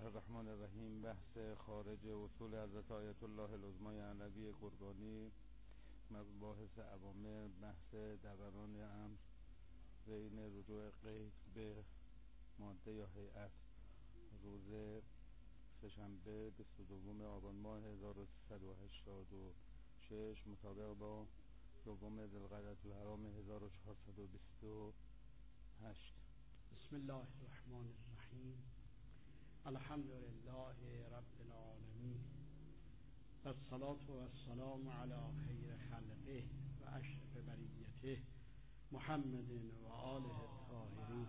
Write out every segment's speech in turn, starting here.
الرحمن الرحیم. بحث خارج اصول حضرت آیت الله العظمی علوی قربانی، مباحث اوامر، بحث دوران امر بین رجوع قید به ماده یا هیئت. روز سه‌شنبه 22 آبان ماه 1386 مطابق با دوم ذوالقعدة الحرام 1428. بسم الله الرحمن الرحیم. الحمد لله رب العالمین و الصلاة و السلام علی خیر خلقه و اشرف بریته محمد و آله الطاهرین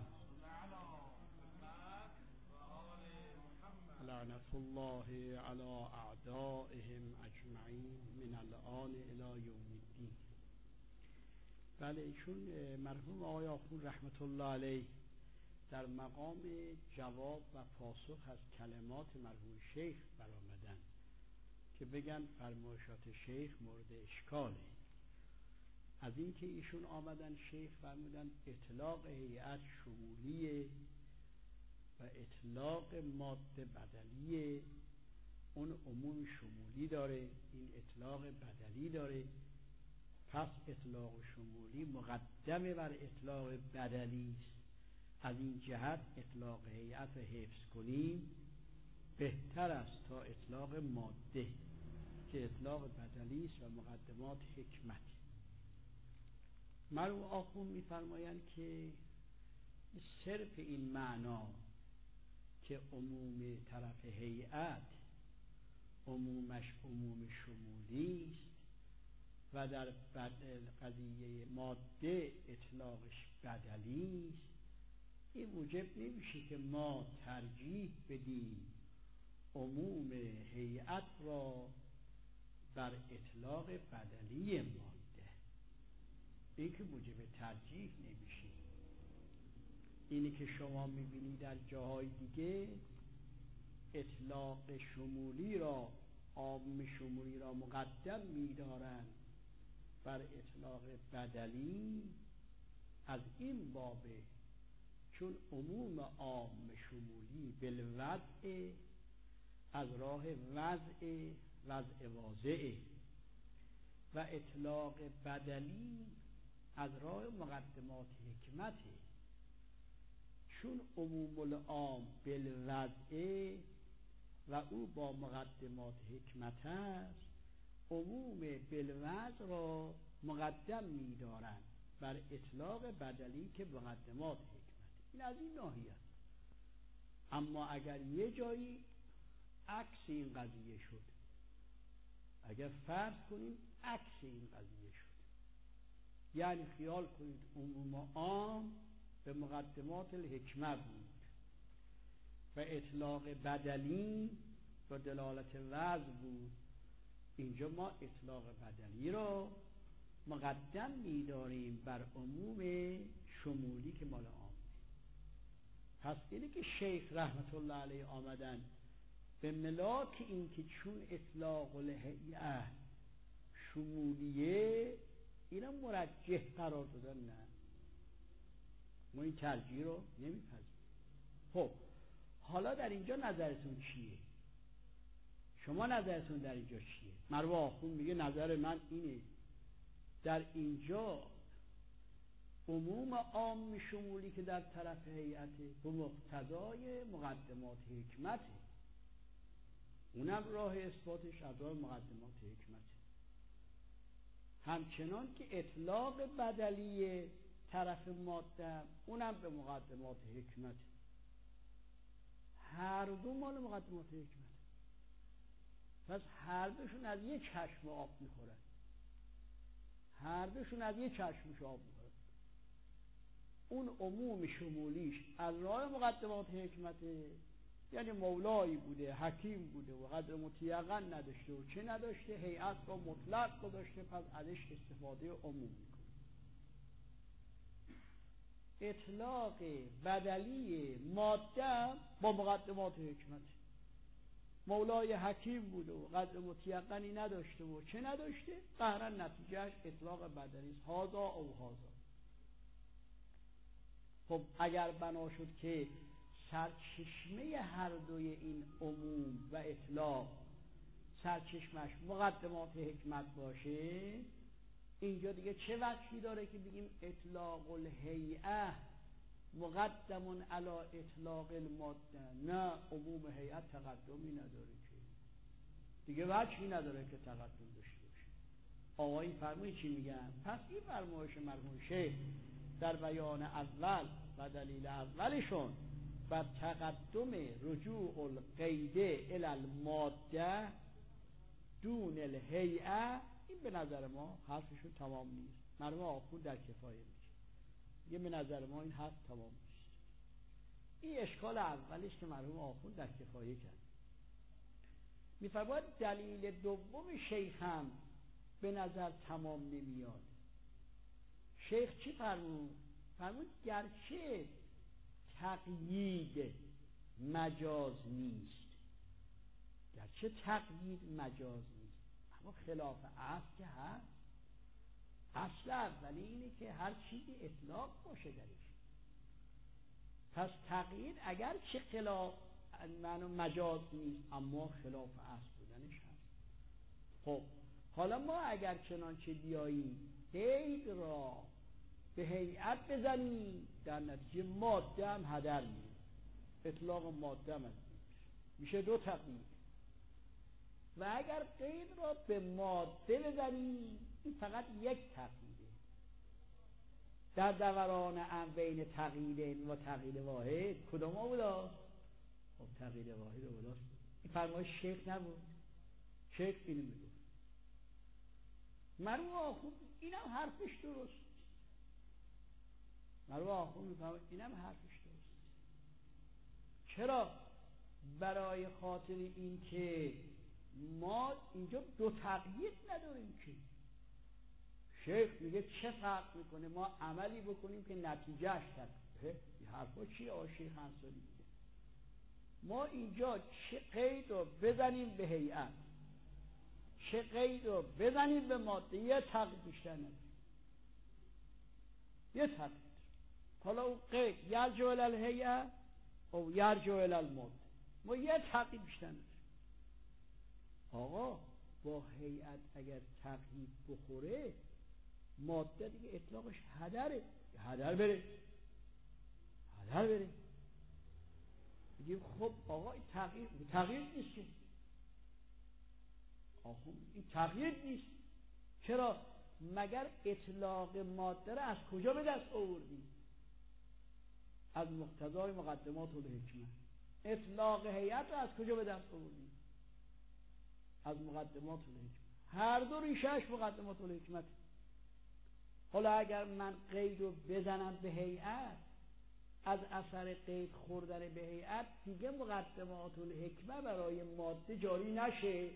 لعنت الله علی اعدائهم اجمعین من الآن الی یوم الدین. بله، چون مرحوم آقای آخوند رحمت الله علیه در مقام جواب و پاسخ از کلمات مرحوم شیخ برآمدن که بگن فرمایشات شیخ مورد اشکاله، از اینکه ایشون آمدن شیخ فرمودن اطلاق هیئت شمولیه و اطلاق ماده بدلیه. اون عموم شمولی داره، این اطلاق بدلی داره. پس اطلاق شمولی مقدمه بر اطلاق بدلی است. از این جهت اطلاق هیئت رو حفظ کنیم بهتر است تا اطلاق ماده که اطلاق بدلی است و مقدمات حکمت. مرحوم آخوند می‌فرمایند که صرف این معنا که عموم طرف هیئت عمومش عموم شمولی است و در قضیه ماده اطلاقش بدلی است، این موجب نمیشه که ما ترجیح بدیم عموم هیئت را بر اطلاق بدلی ماده. این که موجب ترجیح نمیشه. اینی که شما میبینید در جاهای دیگه اطلاق شمولی را، عام شمولی را مقدم میدارن بر اطلاق بدلی، از این بابه چون عموم عام شمولی بالوضع از راه وضع واضعه و اطلاق بدلی از راه مقدمات حکمته. چون عموم العام بالوضع و او با مقدمات حکمت است، عموم بالوضع را مقدم می‌دارند بر اطلاق بدلی که مقدمات حکمت. این از این ناحیه است. اما اگر یه جایی عکس این قضیه شد، اگر فرض کنیم عکس این قضیه شد، یعنی خیال کنید عموم عام به مقدمات الحکمت بود و اطلاق بدلی با دلالت وضع بود، اینجا ما اطلاق بدلی را مقدم می‌داریم بر عموم شمولی که مال عام. پس اینه که شیخ رحمت الله علیه آمدن به ملاک این که چون اطلاق الهیئه شمولیه اینا مرجح قرار دادن. نه، ما این ترجیح رو نمیپذیریم. خب حالا در اینجا نظرتون چیه؟ شما نظرتون در اینجا چیه؟ مرحوم آخوند میگه نظر من اینه، در اینجا عموم عام شمولی که در طرف هیئته به مقتضای مقدمات حکمته، اونم راه اثباتش از راه مقدمات حکمته. همچنان که اطلاق بدلی طرف ماده اونم به مقدمات حکمته. هر دو مال مقدمات حکمته. پس هر دوشون از یک چشم آب میخورن، هر دوشون از یک چشمش آب میخورن. اون عموم شمولیش از راه مقدمات حکمته، یعنی مولایی بوده، حکیم بوده و قدر متیقن نداشته و چه نداشته، هیئت را مطلق گذاشته، پس ازش استفاده عموم میکنه. اطلاق بدلی ماده با مقدمات حکمته، مولای حکیم بوده و قدر متیقنی نداشته و چه نداشته، قهرا نتیجهش اطلاق بدلی است. هذا او هذا. خب اگر بنا شد که سرچشمه هر دوی این عموم و اطلاق سرچشمش مقدمات حکمت باشه، اینجا دیگه چه وجهی داره که بگیم اطلاق الهیئه مقدم علی اطلاق الماده؟ نه، عموم هیئت تقدمی نداره که، دیگه وجهی نداره که تقدم داشته باشه. آقایی فرمایی چی میگن؟ پس این فرمایش مرحوم شیخ در بیان اول و دلیل اولشون بر تقدم رجوع القیده الی الماده دون الهیئه، این به نظر ما حرفشون تمام نیست. مرحوم آخوند در کفایه میگه به نظر ما این حرف تمام نیست. این اشکال اولش که مرحوم آخوند در کفایه کرد. میفرماید دلیل دوم شیخ هم به نظر تمام نمیاد. شیخ چی فرمود؟ فرمود گرچه تقیید مجاز نیست، گرچه تقیید مجاز نیست، اما خلاف اصل که هست. اصل اولی اینه که هر چیزی اطلاق باشه درش. پس تقیید اگر چه خلاف معنی مجاز نیست اما خلاف اصل بودنش هست. خب حالا ما اگر چنانچه بیاییم قید را به هیئت بزنیم، در نتیجه ماده هم هدر میره، اطلاق ماده هم میشه دو تقیید. و اگر قید را به ماده بزنیم این فقط یک تقییده. در دوران بین تقییدین و تقیید واحد کدوم بودا؟ خب تقیید واحد بوداست. این فرمایش شیخ نبود. شیخ اینو میگفت. مرحوم آخوند اینم حرفش درست. مرحوم آخوند میفهمه اینم حرفش درست. چرا؟ برای خاطر این که ما اینجا دو تقیید نداریم که. شیخ میگه چه فرق میکنه ما عملی بکنیم که نتیجهش تقیید. این حرفا چیه آقای شیخ انصاری میگه؟ ما اینجا چه قید رو بزنیم به هیئت، چه قید رو بزنیم به ماده، یه تقیید بیشتر نداریم. یه تقیید. حالا اون قید یرجع الی الهیئه او یرجع الی الماده، ما یه تقیید بیشتر نداریم. آقا با هیئت اگر تقیید بخوره ماده دیگه اطلاقش هدره، هدر بره، هدر بره. میگیم خب آقا این تغییر نیست که. آقا این تغییر نیست. چرا؟ مگر اطلاق ماده را از کجا به دست آوردیم؟ از مقتضای مقدمات الحکمه. اطلاق هیئت را از کجا به دست آوردیم؟ از مقدمات الحکمه. هر دو ریشهش مقدمات الحکمت. حالا اگر من قید رو بزنم به هیئت، از اثر قید خوردن به هیئت دیگه مقدمات الحکمه برای ماده جاری نشه،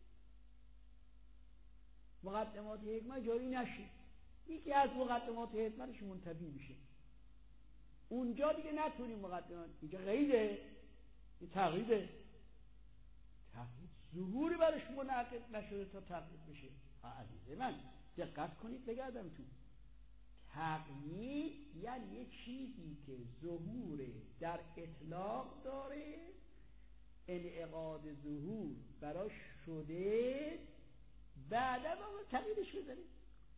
مقدمات حکمه جاری نشه، یکی از مقدمات حکمتش منتفی میشه. اونجا دیگه نتونیم مقدمات، اینجا قیده، این تقییده. تقیید ظهوری برش منعقد نشده تا تقیید بشه. عزیز من دقت کنید بگردم تو. تقیید یعنی یه چیزی که ظهور در اطلاق داره، انعقاد ظهور براش شده، بعدا با تقییدش بزنید.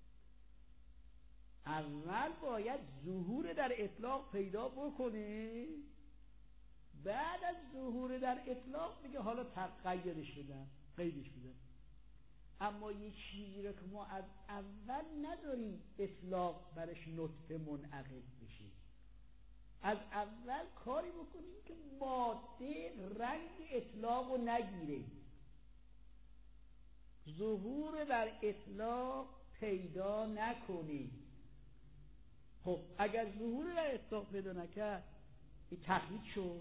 اول باید ظهور در اطلاق پیدا بکنه، بعد از ظهور در اطلاق میگه حالا قیدش بدن، قیدش بدن. اما یه چیزی رو که ما از اول نداریم اطلاق برش نطفه منعقد بشه، از اول کاری بکنیم که ماده رنگ اطلاق رو نگیره، ظهور در اطلاق پیدا نکنه. خب اگر ظهور در اطلاق پیدا نکرد این تقیید شد.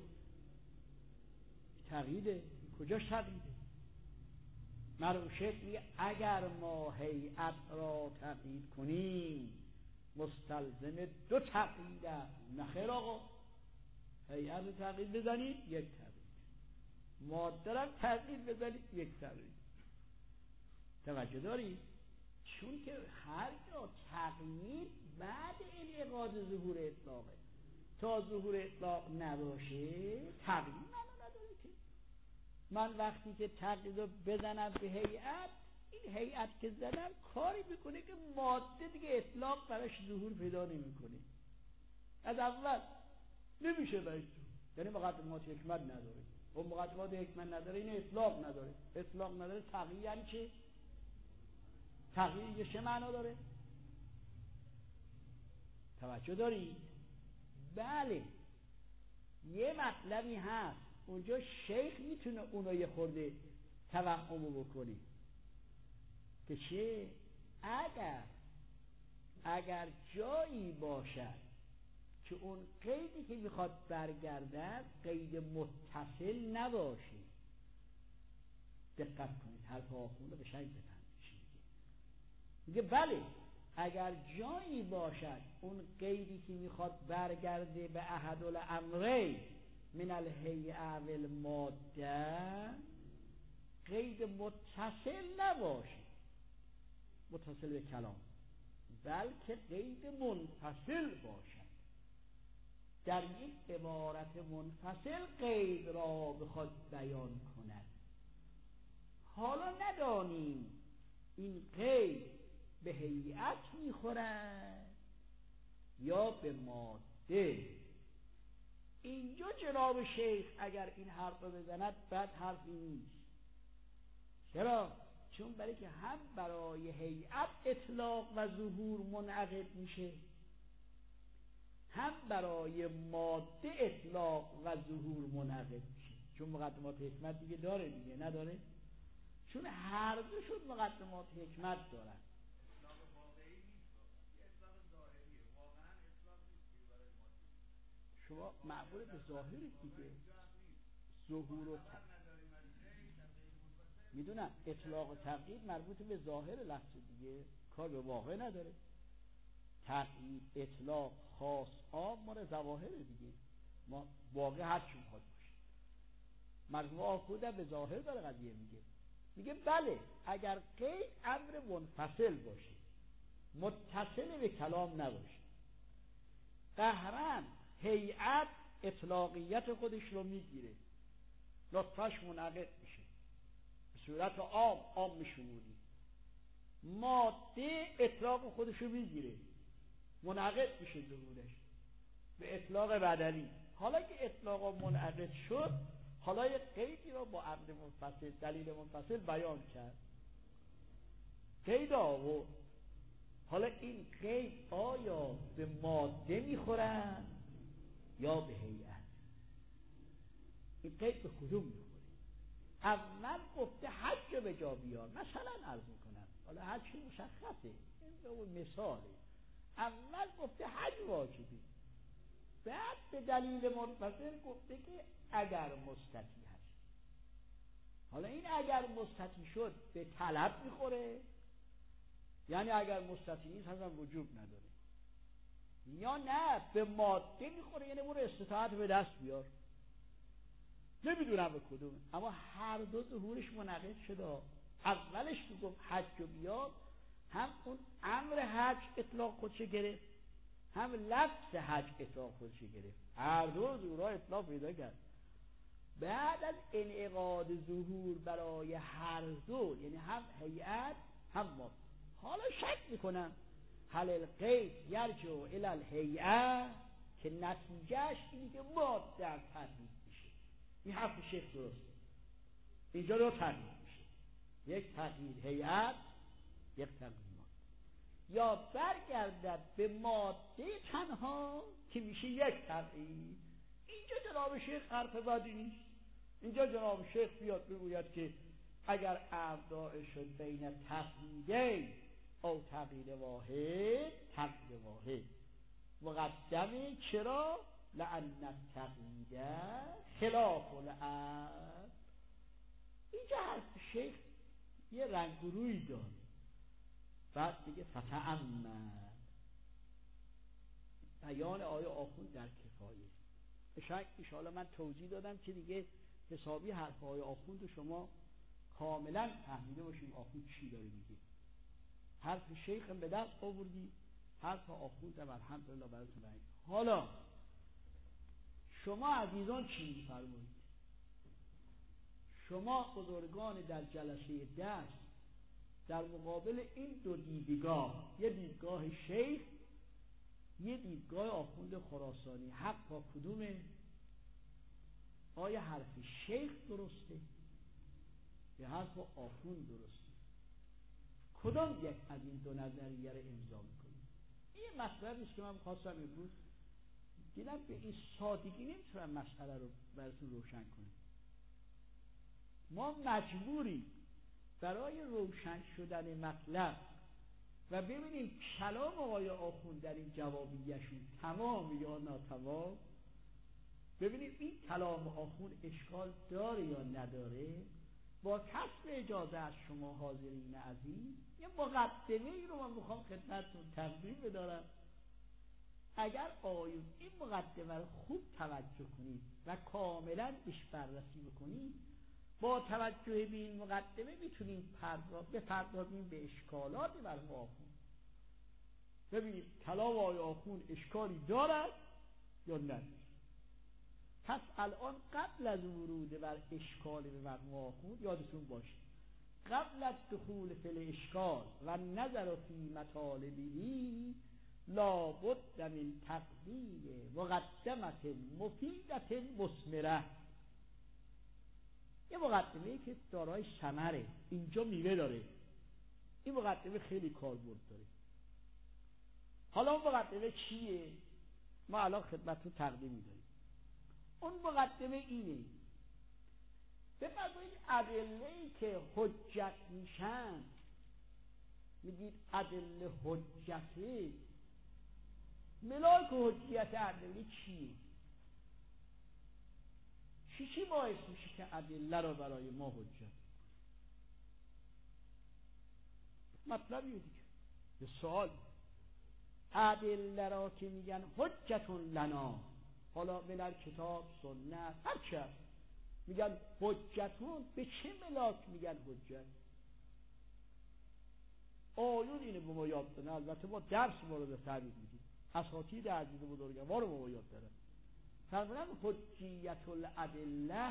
تقییده. کجاش تقییده؟ مرحوم شیخ میگه اگر ما هیئت را تقیید کنیم مستلزم دو تقیید است. نخیر آقا، هیئت رو تقیید بزنید یک تقیید، ماده را تقیید بزنید یک تقیید. توجه دارید؟ چون که هر جا تقیید بعد انعقاد ظهور اطلاقه. تا ظهور اطلاق نباشه تغییر نداره که. من وقتی که تغییر رو بزنم به هیئت، این هیئت که زدم کاری میکنه که ماده دیگه اطلاق براش ظهور پیدا نمیکنه. از اول نمیشه براش ظهور، یعنی مقدمات حکمت نداره. و مقدمات حکمت نداره این اطلاق نداره. اطلاق نداره تغییر یعنی چه؟ تغییر چه معنا داره؟ توجه دارید؟ بله یه مطلبی هست اونجا شیخ میتونه اونو یه خورده توهمو بکنه که چه؟ اگر جایی باشد که اون قیدی که میخواد برگردد قید متصل نباشه. دقت کنید حرف آخوند رو قشنگ بفهمید. میگه بله اگر جایی باشد اون قیدی که میخواد برگرده به احد الامرین من الهیئه و الماده قید متصل نباشه، متصل به کلام، بلکه قید منفصل باشد. در یک عبارت منفصل قید را بخواد بیان کند. حالا ندانیم این قید به هیئت میخورد یا به ماده. اینجا جناب شیخ اگر این حرف رو بزند بد حرفی نیست. چرا؟ چون برای که هم برای هیئت اطلاق و ظهور منعقد میشه، هم برای ماده اطلاق و ظهور منعقد میشه. چون مقدمات حکمت دیگه داره دیگه، نداره؟ چون هر دوشون مقدمات حکمت دارن. شما معبول به ظاهرید دیگه. ظهور و میدونم اطلاق و تقیید مربوط به ظاهر لفظ دیگه، کار به واقع نداره. تقیید اطلاق خاص عام مال ظواهر دیگه، ما واقع هر چی میخواد باشه. مرحوم آخوند به ظاهر داره قضیه میگه بله اگر قید امر منفصل باشه، متصل به کلام نباشه، قهرن هیئت اطلاقیت خودش رو میگیره، لطفش منعقد میشه، به صورت عام میشموری. ماده اطلاق خودش رو میگیره، منعقد میشه ظهورش به اطلاق بدنی. حالا که اطلاق منعقد شد، حالا یک قیدی رو با عقد منفصل، دلیل منفصل بیان کرد، قید آورد. حالا این قید آیا به ماده میخورن یا به هیئت؟ این قید به کدوم میخوره؟ اول گفته حج رو به جا بیار، مثلا عرض میکنم، حالا حج مشخصه، این مثاله. اول گفته حج واجبی، بعد به دلیل منفصل گفته که اگر مستطیع هست. حالا این اگر مستطیع شد به طلب میخوره، یعنی اگر مستطیع نیست هم وجوب نداره، یا نه به ماده میخوره، یعنی برو استطاعت به دست بیار. نمیدونم به کدوم، اما هر دو ظهورش منعقد شده. اولش که گفت حج و بیار، هم اون امر حج اطلاق خودش گرفت، هم لفظ حج اطلاق خودش گرفت، هر دو ظهورها اطلاق پیدا کرد. بعد از انعقاد ظهور برای هر دو، یعنی هم هیئت هم ماده، حالا شک میکنم هل القید یرجع الی الهیئه، که نتیجهش اینه که ماده در تردید میشه. این حرف شیخ درسته، اینجا رو تردید میشه، یک تغییر هیئت، یک تغییر ماده، یا برگردد به ماده تنها که میشه یک تغییر. اینجا جناب شیخ حرف بدی نیست. اینجا جناب شیخ بیاد بگوید که اگر ابداع شد بین تغییرین او تغییر واحد، تغییر واحد مقدمه. چرا؟ لأن التغییر خلاف العقل. اینجا حرف شیخ یه رنگ و روی داره. بعد دیگه فتأمل بیان آیه آخوند در کفایه. شک ایشالا من توضیح دادم که دیگه حسابی حرف آیه آخوند رو شما کاملا فهمیده باشیم آخوند چی داره میگه. حرف شیخ به دست آوردی، حرف آخوند هم الحمدلله براتون بیان. حالا شما عزیزان چی می‌فرمایید؟ شما بزرگان در جلسه درس در مقابل این دو دیدگاه، یه دیدگاه شیخ، یه دیدگاه آخوند خراسانی، حق با کدومه؟ آیا حرف شیخ درسته یا حرف آخوند درسته؟ کدام یک از این دو نظریه رو امضا میکنید؟ این مطلبی است که من خواستم امروز دیدم به این سادگی نمیتونم مسئله رو براتون روشن کنم. ما مجبوریم برای روشن شدن مطلب و ببینیم کلام آقای آخوند در این جوابیه‌شون تمام یا ناتمام، ببینیم این کلام آخوند اشکال داره یا نداره. با کسب اجازه از شما حاضرین عزیز یه مقدمه ای رو من میخوام خدمتتون تقدیم بدارم. اگر آقایون این مقدمه رو خوب توجه کنید و کاملا بهش بررسی بکنید، با توجه به این مقدمه میتونیم بپردازیم به اشکالات مرحوم آخوند. ببینید کلام آقای آخوند اشکالی دارد یا ندارد. پس الان قبل از ورود بر اشکال به مرحوم آخوند یادتون باشه قبل از دخول فی الاشکال و نظر فی مطالبه لابد من تقدیم مقدمت مفیدت مثمره. یه مقدمه‌ای که دارای ثمره، اینجا میوه داره. این مقدمه خیلی کاربرد داره. حالا اون مقدمه چیه؟ ما الان خدمتتون تقدیم می‌داریم. اون مقدمه اینه: بفرمایید ادله‌ای که حجت میشن، میگید ادله حجته، ملاک حجیت ادله چیه؟ چی باعث میشه که ادله رو برای ما حجت؟ مطلبیه دیگه. به سوال ادله را که میگن حجتون لنا، حالا من کتاب سنت هر چه میگن حجتون، به چه ملاک میگن حجت؟ آیون اینه به ما یاد دادن. البته ما درس مورد تعبیر میدیم، اساتید عزیز بزرگوار ما رو یاد دادن. فرمودن حجیت الادله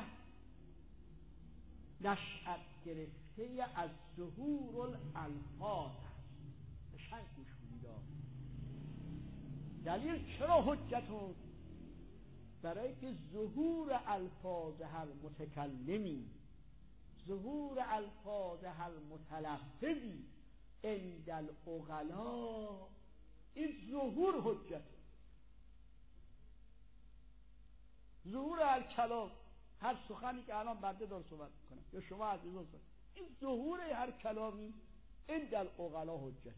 نشأت گرفته از ظهور الالفاظ است. قشنگ گوش کنید. دلیل چرا حجتون؟ برای که ظهور الفاظ هر متکلمی، ظهور الفاظ هر متلفظی عند العقلاء، این ظهور حجت. ظهور هر کلام، هر سخنی که الان بنده داره صحبت میکنم یا شما عزیزان، این ظهور هر کلامی عند العقلاء حجت.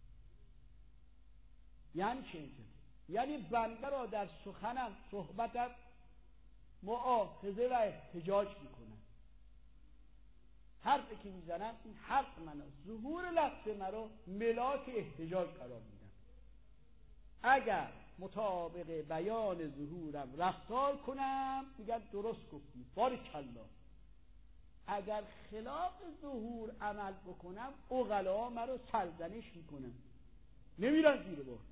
یعنی چه؟ یعنی بنده را در سخنم، صحبتم مؤاخذه و احتجاج میکنم. حرفی که میزنم این حرف منو، ظهور لفظ مرا ملاک احتجاج قرار میدم. اگر مطابق بیان ظهورم رفتار کنم میگن درست گفتی، بارکالله. اگر خلاف ظهور عمل بکنم عقلا مرا سرزنش میکنن، نمیرن زیر بار.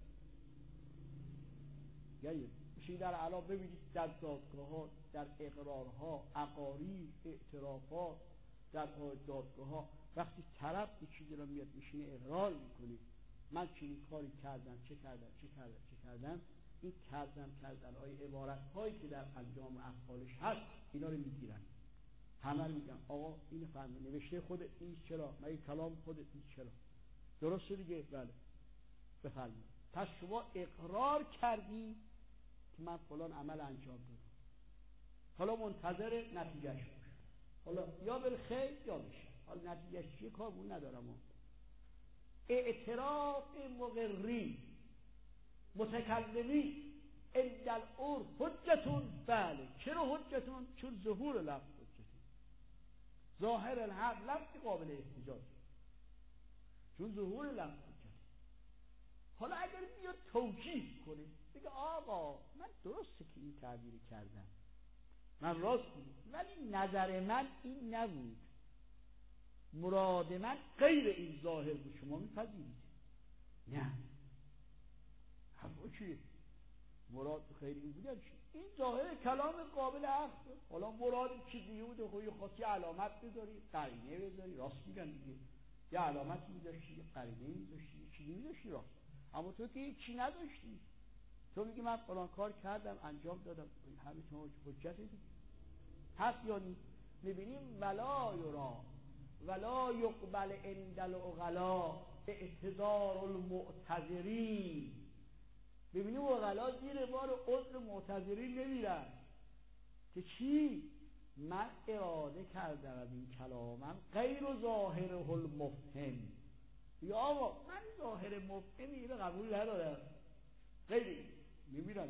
یعنی میشه در علاوه ببینید در دادگاه ها، در اقرارها، اقاریر، اعترافات، در دادگاه ها وقتی طرف یه چیزی رو میاد میشینه اقرار میکنه، من چنین کاری کردم، چه کردم، این کردن های عبارت هایی که در انجام افعالش هست اینا رو میگیرن، همه رو میگن آقا این فرمون نوشته خودت نیست، چرا؟ مگه کلام خودت نیست، چرا؟ درسته دیگه؟ بله بفرمایید. پس شما اقرار کردی که من فلان عمل انجام دادم، حالا منتظر نتیجهش باش، حالا یا بالخیر یا بالشر، حالا نتیجهش چیه کارمون ندارم. اعتراف مقری متکلمی عند العرف حجتون. بله چرا حجتون؟ چون ظهور لفظ حجتون، ظاهر الحق لفظ قابل احتجاج، چون ظهور لفظ حجتون. حالا اگر بیاد توجیه کنه بگه آقا من درسته که این تعبیر کردم، من راست میگم، ولی نظر من این نبود، مراد من غیر این ظاهر بود، شما میپذیرید؟ نه. همون چیه؟ مراد غیر این بود چی؟ این ظاهر کلام قابل عقل. حالا مراد چیزی بود خوی خاصی علامت بذاری، قرینه بذاری، راست میگن دیگه، یه علامتی میذاشتی، یه قرینه میذاشتی، یه چیزی میذاشتی راست. اما تو که هیچی نداشتی، تو میگی من فلان کار کردم، انجام دادم، همین تو حجت دیگه هست یا نیست؟ میبینیم ولا یرا ولا یقبل عند العقلاء اعتذار المعتذرین. ببینیم عقلا زیر بار عذر معتذرین نمیرن که چی؟ من اراده کردم از این کلامم غیر ظاهره المفهم. یا آقا من ظاهر مفهمی اینو قبول ندارم، غیر نمیرن.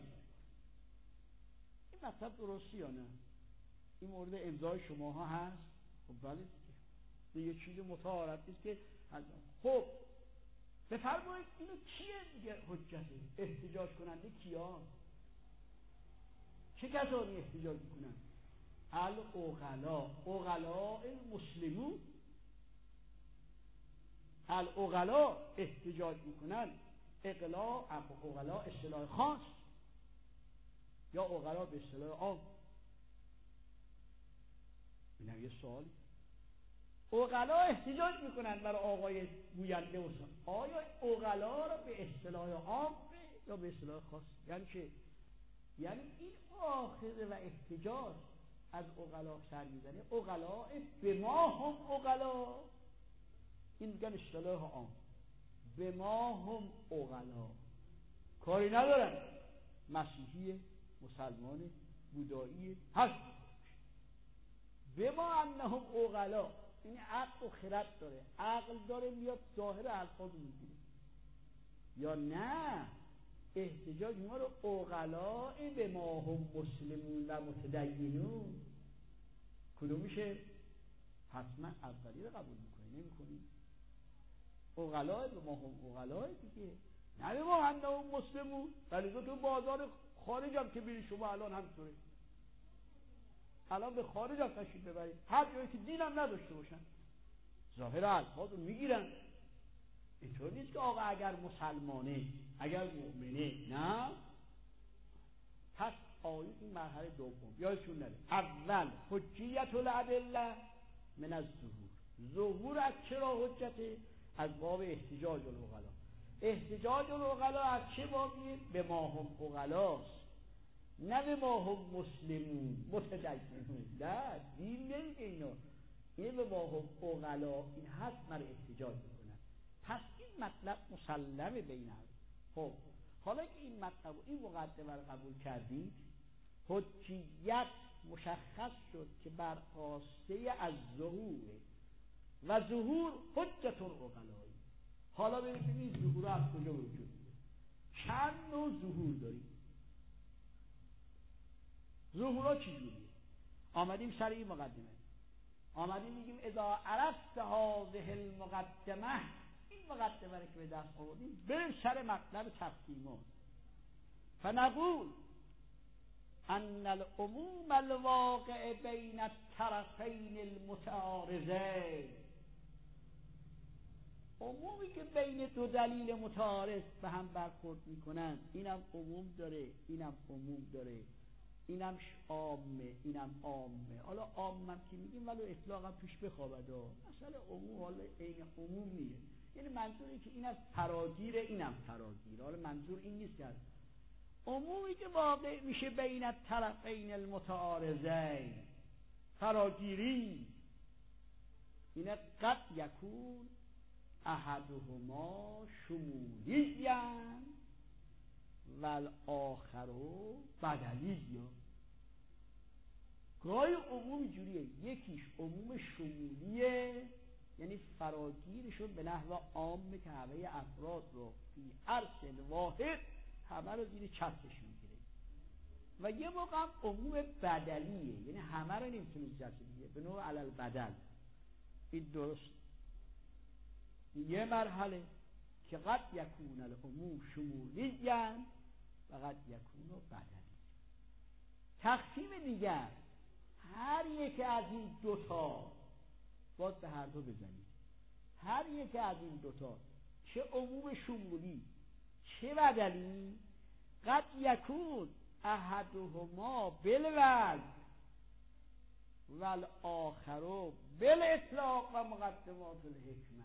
این مطلب درستی یا نه؟ این مورد امضای شما ها هست؟ خب بله دیگه، یه چیز متعارف است که خب بفرمایید اینو کیه دیگه حجته؟ احتجاج کننده کیا؟ چه کسانی احتجاج میکنن؟ العقلاء، عقلاء المسلمون. العقلاء احتجاج میکنن. عقلاء اصطلاح خاص یا عقلاء به اصطلاح عام؟ اینم یه سوالی. عقلا احتجاج میکنن برای آقای گوینده و آیا عقلا را به اصطلاح عام یا به اصطلاح خاص؟ یعنی چه؟ یعنی این آخذه و احتجاج از عقلا سر میزنه. عقلا به ما هم عقلا، این میگن اصطلاح عام، به ما هم عقلا، کاری ندارن مسیحی، مسلمان، بودایی، هست به ما انهم عقلا. این عقل و خرد داره، عقل داره میاد ظاهر الفاظ میگیره. یا نه احتجاج ما رو عقلاء به ما هم مسلمون و متدینون، کدوم میشه؟ حتما اولی رو قبول میکنی، نمیکنی؟ عقلاء به ما هم عقلاء دیگه، نه به ما هم مسلمون. ولی تو بازار خارج هم که بیری شما الان همطوره، الان به خارج هم تشریف ببرید، هر جایی که دین هم نداشته باشن ظاهر الفاظ رو میگیرن. اینطور نیست که آقا اگر مسلمانه، اگر مؤمنه، نه. پس آیه این مرحله دوم یادتون نره. اول حجیت الادله من الظهور. ظهور از چرا حجته؟ از باب احتجاج العقلا. احتجاج العقلا از چه بابیه؟ به ما هم عقلاست، نه به ما هم مسلمون متدینون. نه دین نمیگه اینا، این به ما هم عقلا این هست من احتجاج میکنن. پس این مطلب مسلمه بین هم. خب حالا که این مطلب و این مقدمه رو قبول کردید، حجیت مشخص شد که بر آسته از ظهوره و ظهور حجت العقلایی. حالا ببینید ظهور از کجا وجود میاد. چند نوع ظهور داریم. ظهورها چجوریه؟ آمدیم سر این مقدمه، آمدیم میگیم اذا عرفت هذه المقدمه، این مقدمه رو که به دست آوردیم بریم سر مطلب تفهیمات. فنقول ان العموم الواقع بین الطرفین المتعارضین، عمومی که بین دو دلیل متعارض به هم برخورد میکنن، اینم عموم داره اینم عموم داره، اینم عامه اینم عامه. حالا عامم که میگیم ولو اطلاقا پیش بخوابد، مثلا عموم حالا این عموم نیه، یعنی منظوری که این از فراگیر اینم فراگیر. حالا منظور این نیست که عمومی که واقع میشه بین الطرفین المتعارضین فراگیری، اینه قد یکون احدهما شمولیا والآخر بدلیا. گاهی عموم جوریه، یکیش عموم شمولیه، یعنی فراگیرشون به نحو عامه که همه افراد رو فی عرض واحد همه رو زیر چترش میگیره. و یه موقع هم عموم بدلیه، یعنی همه رو نمیتونه زیر چتر بگیره، به نوع علل بدل. این درست یه مرحله که قد یکون العموم شمولیا و قد یکون بدلی. تقسیم دیگر، هر یک از این دوتا باید به هر دو بزنید. هر یک از این دوتا، چه عموم شمولی چه بدلی، قد یکون احدهما بالوزن والآخر بالاطلاق و مقدمات الحکمه.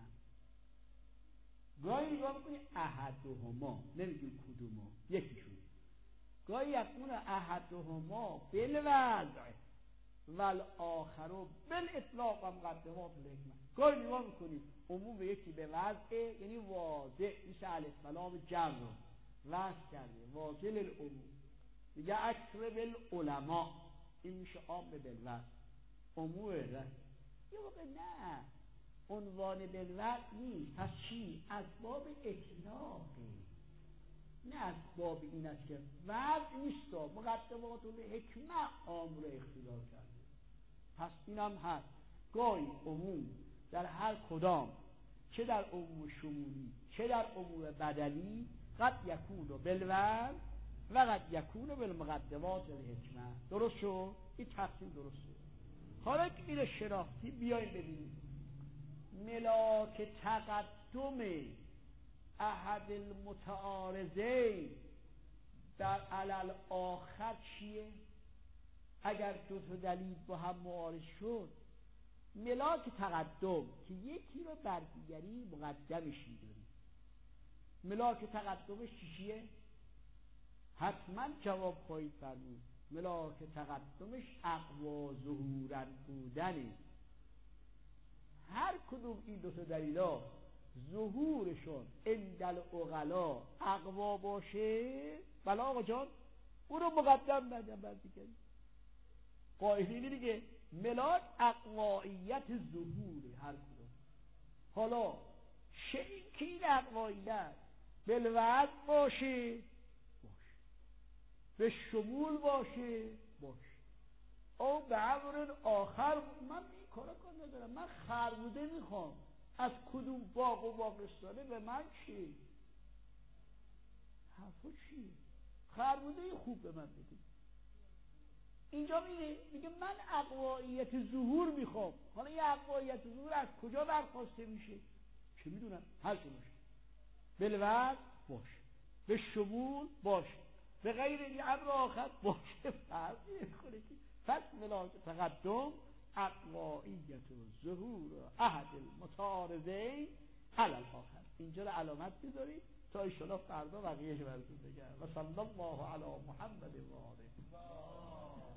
گاهی نگاه میکنی احدهما، نمیگیم کدوما، یکیشون. گاهی یکون احدهما بالوزن والآخر بالاطلاق و مقدمات الحکمه. گاهی نگاه میکنی عموم یکی به وضع، یعنی واضح، میشه علیه السلام جمع رو وضع کرده واضح للعموم. میگه اکثر بالعلماء، این میشه عام بالوضع، عموم بالوضع. یه موقع نه، عنوان بالوضع نیست. پس چی؟ اسباب اطلاقه، نه اسباب این است که وضع نیست، مقدمات الحکمه عام رو اختیار کرده. پس اینم هست. گاهی عموم در هر کدام، چه در عموم شمولی چه در عموم بدلی، قد یکون بالوزن و قد یکون بالمقدمات الحکمه. درست شد؟ این تقسیم درست شد. حالا که این شناختی، بیاییم ببینیم ملاک تقدم احد المتعارضین در علل آخر چیه؟ اگر دو تا دلیل با هم معارض شد، ملاک تقدم که یکی رو بر دیگری مقدمش می‌داری، ملاک تقدمش چیه؟ حتما جواب خواهید فرمود. ملاک تقدمش اقوا ظهورا بودنه. هر کدوم این دو تا دلیلا ظهورشون عند العقلا اقوا باشه، بله آقا جان، اون رو مقدم ندن بر دیگری. قاعده اینه دیگه، ملاک اقواییت ظهوره هر کدوم. حالا شیء که این اقواییت بالوزن باشه به شمول باشه او به امر آخر. من این کارا ندارم، من خربوده میخوام، از کدوم باغ و باغستانه به من چی؟ حرفا چیه؟ خربوده خوب به من بده. اینجا میگه من اقواییت ظهور میخوام. حالا یه اقواییت ظهور از کجا برخواسته میشه؟ چه میدونم، هر چه باشه، بالوزن باشه، به شمول باشه، به غیر این امر آخر باشه، فرقی نمیکنه که. پس ملاک تقدم اقواییت ظهور احد المتعارضین علی الاخر. اینجا رو علامت بذارید تا ان شاءالله فردا بقیه‌اش براتون بگم. و صلی الله علی محمد و آله.